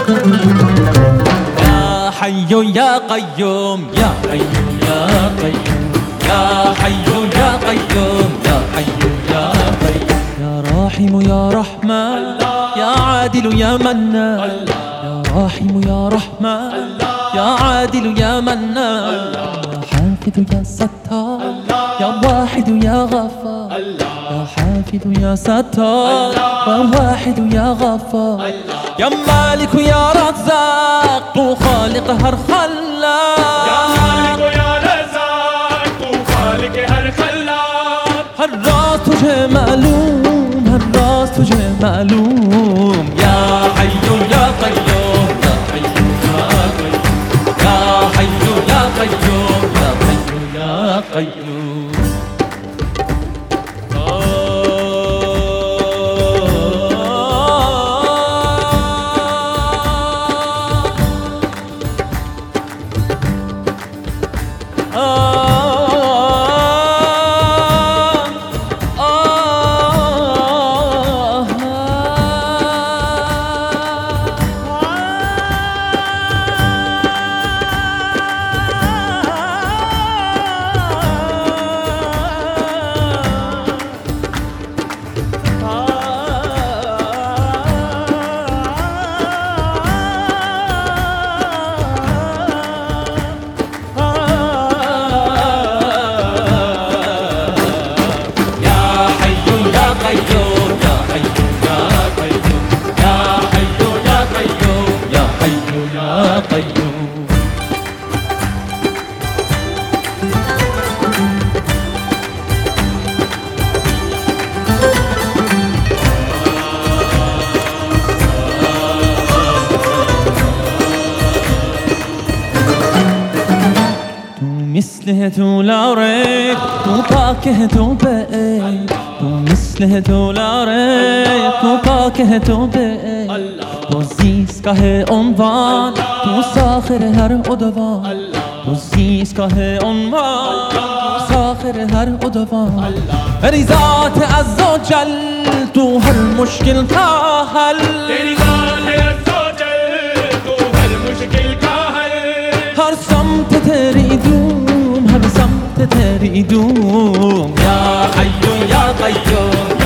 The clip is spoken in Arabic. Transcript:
يا حي يا قيوم يا قيوم يا قيوم يا حي يا قيوم يا حي يا قيوم يا راحم يا رحمن يا عادل يا منان يا راحم يا رحمن يا عادل يا منان يا حافظ يا ستار يا واحد يا غفار يا حافظ يا ستار يا واحد يا غفار يا مالك يا رزاق تو خالق هر خلاق يا مالك يا رزاق تو خالق हर खल्लाक हर राज तुझे मालूम हर राज तुझे मालूम या हय्यु या क़य्यूम या हय्यु या क़य्यूम या हय्यु या क़य्यूम या हय्यु या क़य्यूम مثله تو لا ريب تو پاکه تو بعید تو مثله تو لا ريب تو پاکه تو بعید تو زیستگاه عنوان تو ساخر هر عدوان تو زیستگاه عنوان تو ساخر هر عدوان ای ذات عز و جل تو هر مشکل کا حل तेरी ज़ात है अज़्ज़ व जल तू हर मुश्किल का हल हर समत तेरी धूम हर समत तेरी धूम या हय्यु या क़य्यूम